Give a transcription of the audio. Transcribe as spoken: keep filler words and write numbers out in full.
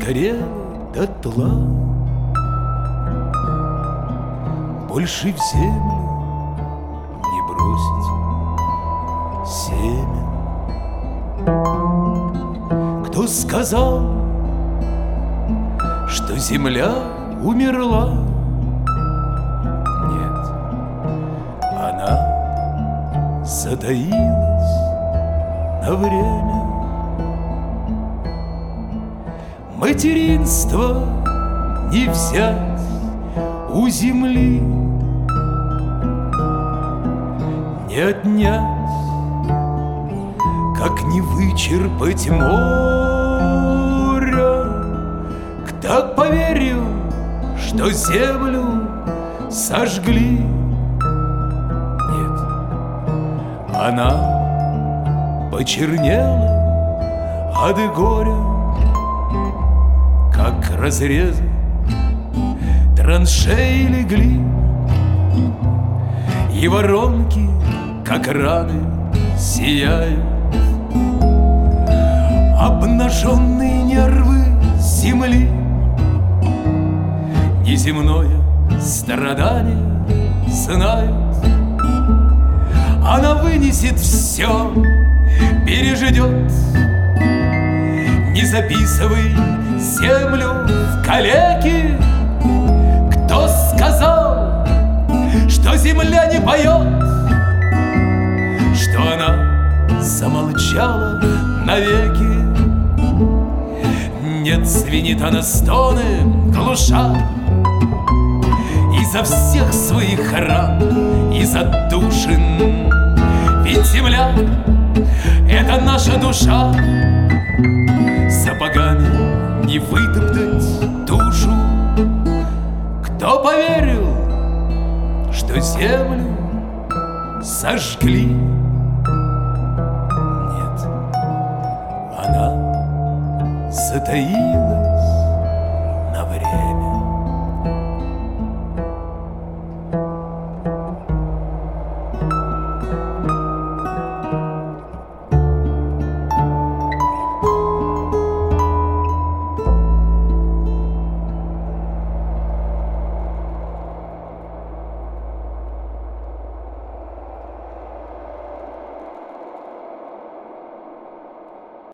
сгорела дотла, больше в землю не бросить семя. Кто сказал, что земля умерла? Нет, она затаилась на время. Материнство не взять у земли, не отнять, как не вычерпать моря. Кто поверил, что землю сожгли? Нет, она почернела от горя, как разрезы траншеи легли, и воронки, как раны, сияют. Обнаженные нервы земли, неземное страдание знают. Она вынесет все, переждет. Не записывай землю в калеки. Кто сказал, что земля не поет? Что она замолчала навеки? Нет, звенит она стоны, глуша, изо всех своих ран, из отдушин. Ведь земля — это наша душа. Сапогами не вытоптать душу. Кто поверил, что землю сожгли? Нет, она затаилась